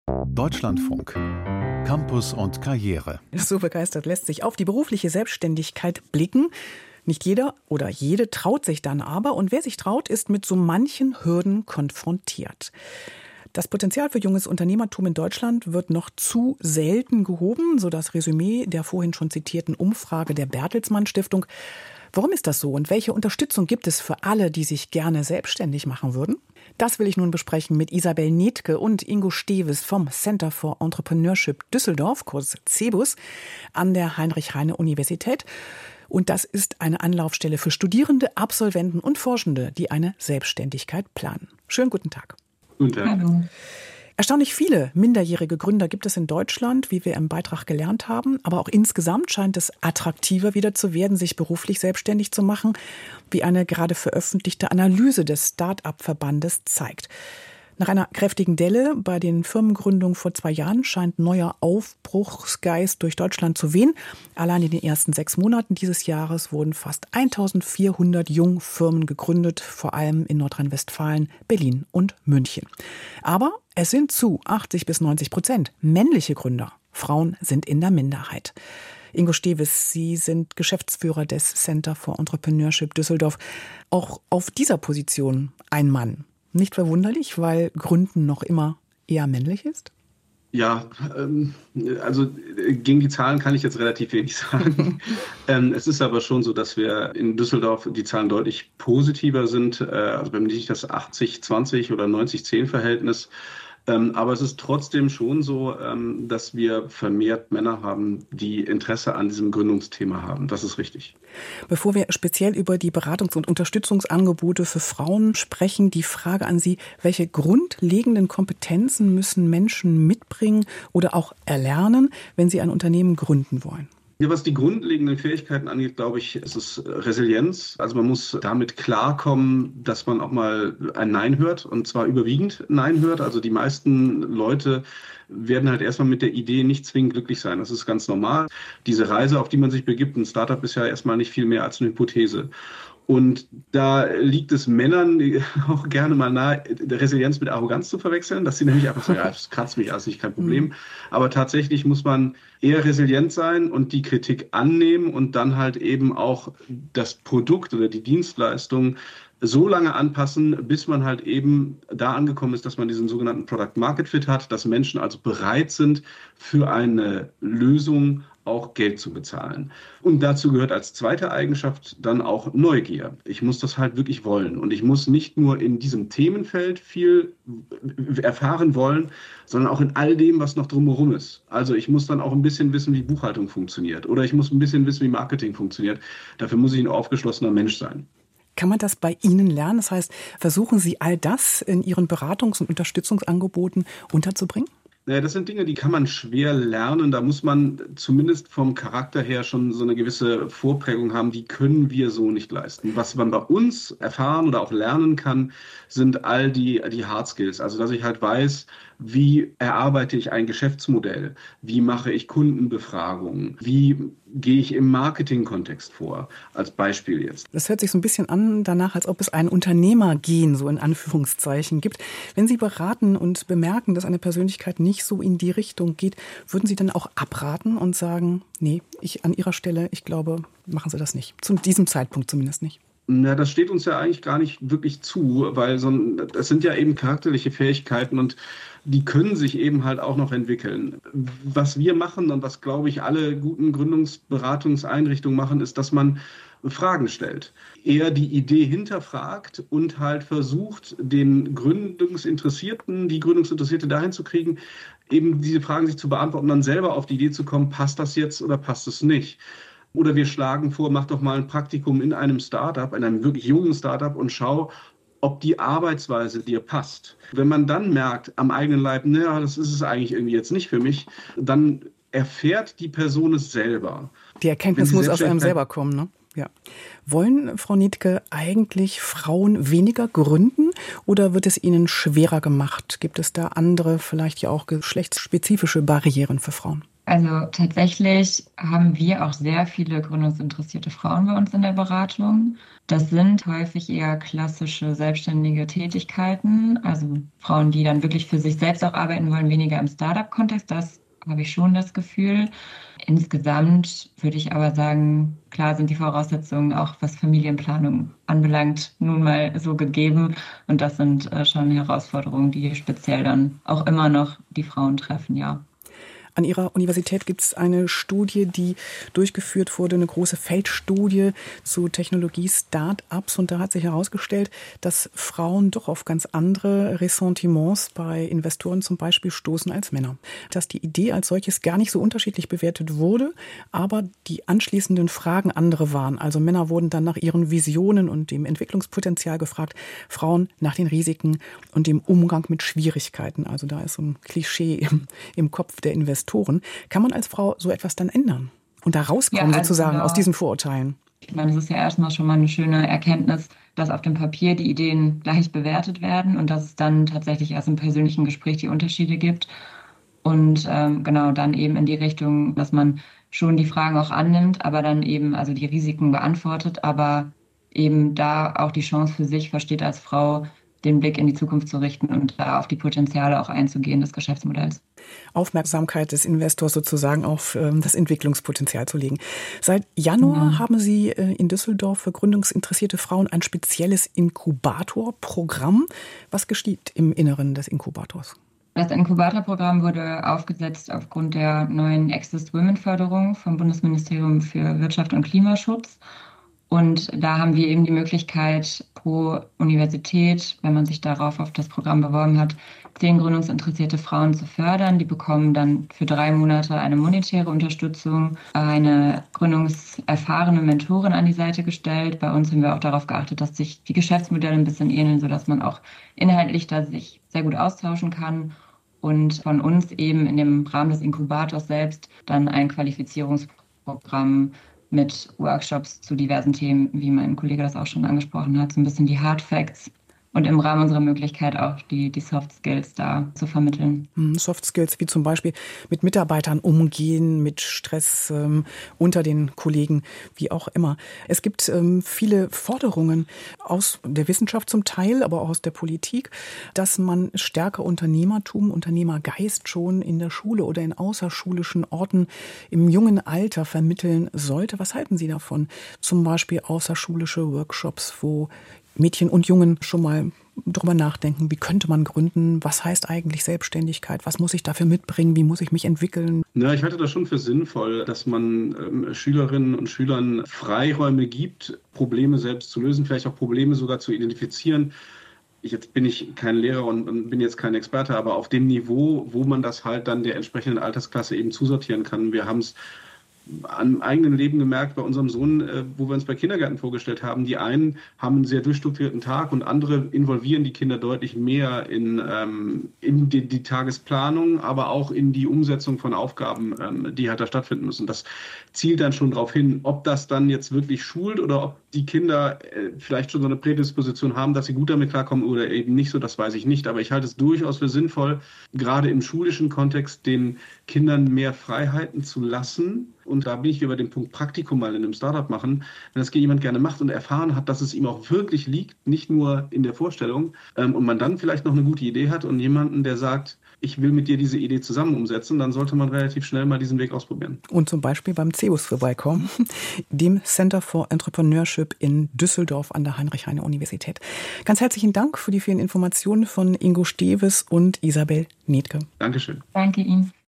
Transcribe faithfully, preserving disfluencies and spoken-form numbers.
Deutschlandfunk. Campus und Karriere. So begeistert lässt sich auf die berufliche Selbstständigkeit blicken. Nicht jeder oder jede traut sich dann aber. Und wer sich traut, ist mit so manchen Hürden konfrontiert. Das Potenzial für junges Unternehmertum in Deutschland wird noch zu selten gehoben, so das Resümee der vorhin schon zitierten Umfrage der Bertelsmann Stiftung. Warum ist das so und welche Unterstützung gibt es für alle, die sich gerne selbstständig machen würden? Das will ich nun besprechen mit Isabel Nethke und Ingo Steves vom Center for Entrepreneurship Düsseldorf, kurz CEBUS, an der Heinrich-Heine-Universität. Und das ist eine Anlaufstelle für Studierende, Absolventen und Forschende, die eine Selbstständigkeit planen. Schönen guten Tag. Guten Tag. Hallo. Erstaunlich viele minderjährige Gründer gibt es in Deutschland, wie wir im Beitrag gelernt haben. Aber auch insgesamt scheint es attraktiver wieder zu werden, sich beruflich selbstständig zu machen, wie eine gerade veröffentlichte Analyse des Start-up-Verbandes zeigt. Nach einer kräftigen Delle bei den Firmengründungen vor zwei Jahren scheint neuer Aufbruchsgeist durch Deutschland zu wehen. Allein in den ersten sechs Monaten dieses Jahres wurden fast eintausendvierhundert Jungfirmen gegründet, vor allem in Nordrhein-Westfalen, Berlin und München. Aber es sind zu achtzig bis neunzig Prozent männliche Gründer. Frauen sind in der Minderheit. Ingo Steves, Sie sind Geschäftsführer des Center for Entrepreneurship Düsseldorf. Auch auf dieser Position ein Mann. Nicht verwunderlich, weil Gründen noch immer eher männlich ist? Ja, ähm, also gegen die Zahlen kann ich jetzt relativ wenig sagen. ähm, es ist aber schon so, dass wir in Düsseldorf die Zahlen deutlich positiver sind. Äh, also wenn nicht das achtzig zwanzig oder neunzig zehn Verhältnis. Ähm, aber es ist trotzdem schon so, ähm, dass wir vermehrt Männer haben, die Interesse an diesem Gründungsthema haben. Das ist richtig. Bevor wir speziell über die Beratungs- und Unterstützungsangebote für Frauen sprechen, die Frage an Sie, welche grundlegenden Kompetenzen müssen Menschen mitbringen oder auch erlernen, wenn sie ein Unternehmen gründen wollen? Ja, was die grundlegenden Fähigkeiten angeht, glaube ich, ist es Resilienz. Also man muss damit klarkommen, dass man auch mal ein Nein hört und zwar überwiegend Nein hört. Also die meisten Leute werden halt erstmal mit der Idee nicht zwingend glücklich sein. Das ist ganz normal. Diese Reise, auf die man sich begibt, ein Startup ist ja erstmal nicht viel mehr als eine Hypothese. Und da liegt es Männern auch gerne mal nahe, Resilienz mit Arroganz zu verwechseln, dass sie nämlich einfach sagen, ja, das kratzt mich, also nicht kein Problem. Aber tatsächlich muss man eher resilient sein und die Kritik annehmen und dann halt eben auch das Produkt oder die Dienstleistung so lange anpassen, bis man halt eben da angekommen ist, dass man diesen sogenannten Product Market Fit hat, dass Menschen also bereit sind, für eine Lösung auch Geld zu bezahlen. Und dazu gehört als zweite Eigenschaft dann auch Neugier. Ich muss das halt wirklich wollen. Und ich muss nicht nur in diesem Themenfeld viel erfahren wollen, sondern auch in all dem, was noch drumherum ist. Also ich muss dann auch ein bisschen wissen, wie Buchhaltung funktioniert. Oder ich muss ein bisschen wissen, wie Marketing funktioniert. Dafür muss ich ein aufgeschlossener Mensch sein. Kann man das bei Ihnen lernen? Das heißt, versuchen Sie all das in Ihren Beratungs- und Unterstützungsangeboten unterzubringen? Naja, das sind Dinge, die kann man schwer lernen. Da muss man zumindest vom Charakter her schon so eine gewisse Vorprägung haben. Die können wir so nicht leisten. Was man bei uns erfahren oder auch lernen kann, sind all die, die Hard Skills. Also, dass ich halt weiß, wie erarbeite ich ein Geschäftsmodell? Wie mache ich Kundenbefragungen? Wie gehe ich im Marketing-Kontext vor? Als Beispiel jetzt. Das hört sich so ein bisschen an danach, als ob es ein Unternehmergehen, so in Anführungszeichen, gibt. Wenn Sie beraten und bemerken, dass eine Persönlichkeit nicht so in die Richtung geht, würden Sie dann auch abraten und sagen, nee, ich an Ihrer Stelle, ich glaube, machen Sie das nicht. Zu diesem Zeitpunkt zumindest nicht. Na, das steht uns ja eigentlich gar nicht wirklich zu, weil so ein, das sind ja eben charakterliche Fähigkeiten und die können sich eben halt auch noch entwickeln. Was wir machen und was, glaube ich, alle guten Gründungsberatungseinrichtungen machen, ist, dass man Fragen stellt. Eher die Idee hinterfragt und halt versucht, den Gründungsinteressierten, die Gründungsinteressierte dahin zu kriegen, eben diese Fragen sich zu beantworten, dann selber auf die Idee zu kommen, passt das jetzt oder passt es nicht? Oder wir schlagen vor, mach doch mal ein Praktikum in einem Startup, in einem wirklich jungen Startup und schau, ob die Arbeitsweise dir passt. Wenn man dann merkt am eigenen Leib, naja, das ist es eigentlich irgendwie jetzt nicht für mich, dann erfährt die Person es selber. Die Erkenntnis muss aus einem selber kommen, ne? Ja. Wollen, Frau Nethke, eigentlich Frauen weniger gründen oder wird es ihnen schwerer gemacht? Gibt es da andere, vielleicht ja auch geschlechtsspezifische Barrieren für Frauen? Also tatsächlich haben wir auch sehr viele gründungsinteressierte Frauen bei uns in der Beratung. Das sind häufig eher klassische selbstständige Tätigkeiten, also Frauen, die dann wirklich für sich selbst auch arbeiten wollen, weniger im Startup-Kontext. Das habe ich schon das Gefühl. Insgesamt würde ich aber sagen, klar sind die Voraussetzungen auch, was Familienplanung anbelangt, nun mal so gegeben. Und das sind äh, schon Herausforderungen, die speziell dann auch immer noch die Frauen treffen, ja. An Ihrer Universität gibt es eine Studie, die durchgeführt wurde, eine große Feldstudie zu Technologie-Start-ups. Und da hat sich herausgestellt, dass Frauen doch auf ganz andere Ressentiments bei Investoren zum Beispiel stoßen als Männer. Dass die Idee als solches gar nicht so unterschiedlich bewertet wurde, aber die anschließenden Fragen andere waren. Also Männer wurden dann nach ihren Visionen und dem Entwicklungspotenzial gefragt, Frauen nach den Risiken und dem Umgang mit Schwierigkeiten. Also da ist so ein Klischee im, im Kopf der Investoren. Kann man als Frau so etwas dann ändern und da rauskommen, ja, also sozusagen genau, aus diesen Vorurteilen? Ich meine, es ist ja erstmal schon mal eine schöne Erkenntnis, dass auf dem Papier die Ideen gleich bewertet werden und dass es dann tatsächlich erst im persönlichen Gespräch die Unterschiede gibt. Und ähm, genau dann eben in die Richtung, dass man schon die Fragen auch annimmt, aber dann eben also die Risiken beantwortet, aber eben da auch die Chance für sich versteht als Frau, den Blick in die Zukunft zu richten und da auf die Potenziale auch einzugehen des Geschäftsmodells. Aufmerksamkeit des Investors sozusagen auf ähm, das Entwicklungspotenzial zu legen. Seit Januar ja. haben Sie äh, in Düsseldorf für gründungsinteressierte Frauen ein spezielles Inkubatorprogramm. Was geschieht im Inneren des Inkubators? Das Inkubatorprogramm wurde aufgesetzt aufgrund der neuen Access Women Förderung vom Bundesministerium für Wirtschaft und Klimaschutz. Und da haben wir eben die Möglichkeit, pro Universität, wenn man sich darauf auf das Programm beworben hat, zehn gründungsinteressierte Frauen zu fördern. Die bekommen dann für drei Monate eine monetäre Unterstützung, eine gründungserfahrene Mentorin an die Seite gestellt. Bei uns haben wir auch darauf geachtet, dass sich die Geschäftsmodelle ein bisschen ähneln, sodass man auch inhaltlich da sich sehr gut austauschen kann. Und von uns eben in dem Rahmen des Inkubators selbst dann ein Qualifizierungsprogramm mit Workshops zu diversen Themen, wie mein Kollege das auch schon angesprochen hat, so ein bisschen die Hard Facts und im Rahmen unserer Möglichkeit auch die, die Soft Skills da zu vermitteln. Soft Skills wie zum Beispiel mit Mitarbeitern umgehen, mit Stress ähm, unter den Kollegen, wie auch immer. Es gibt ähm, viele Forderungen aus der Wissenschaft zum Teil, aber auch aus der Politik, dass man stärker Unternehmertum, Unternehmergeist schon in der Schule oder in außerschulischen Orten im jungen Alter vermitteln sollte. Was halten Sie davon? Zum Beispiel außerschulische Workshops, wo Mädchen und Jungen schon mal drüber nachdenken, wie könnte man gründen, was heißt eigentlich Selbstständigkeit, was muss ich dafür mitbringen, wie muss ich mich entwickeln? Na, ich halte das schon für sinnvoll, dass man ähm, Schülerinnen und Schülern Freiräume gibt, Probleme selbst zu lösen, vielleicht auch Probleme sogar zu identifizieren. Ich, jetzt bin ich kein Lehrer und, und bin jetzt kein Experte, aber auf dem Niveau, wo man das halt dann der entsprechenden Altersklasse eben zusortieren kann. Wir haben es am eigenen Leben gemerkt bei unserem Sohn, wo wir uns bei Kindergärten vorgestellt haben. Die einen haben einen sehr durchstrukturierten Tag und andere involvieren die Kinder deutlich mehr in, ähm, in die, die Tagesplanung, aber auch in die Umsetzung von Aufgaben, ähm, die halt da stattfinden müssen. Das zielt dann schon darauf hin, ob das dann jetzt wirklich schult oder ob die Kinder äh, vielleicht schon so eine Prädisposition haben, dass sie gut damit klarkommen oder eben nicht so, das weiß ich nicht. Aber ich halte es durchaus für sinnvoll, gerade im schulischen Kontext den Kindern mehr Freiheiten zu lassen. Und da bin ich wieder bei dem Punkt Praktikum mal in einem Startup machen. Wenn das jemand gerne macht und erfahren hat, dass es ihm auch wirklich liegt, nicht nur in der Vorstellung, ähm, und man dann vielleicht noch eine gute Idee hat und jemanden, der sagt, ich will mit dir diese Idee zusammen umsetzen, dann sollte man relativ schnell mal diesen Weg ausprobieren. Und zum Beispiel beim C E U S vorbeikommen, dem Center for Entrepreneurship in Düsseldorf an der Heinrich-Heine-Universität. Ganz herzlichen Dank für die vielen Informationen von Ingo Steves und Isabel Niedke. Dankeschön. Danke Ihnen.